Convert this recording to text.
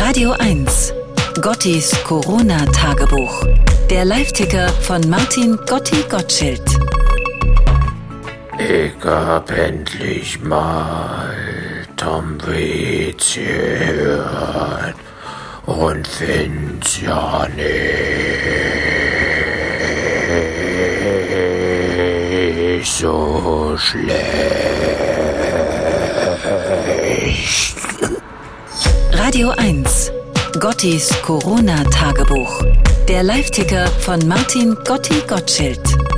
Radio 1. Gottis Corona-Tagebuch. Der Live-Ticker von Martin Gotti Gottschild. Ich hab endlich mal Tom Waits gehört und find's ja nicht so schlecht. Radio 1. Gottis Corona-Tagebuch. Der Live-Ticker von Martin Gotti Gottschild.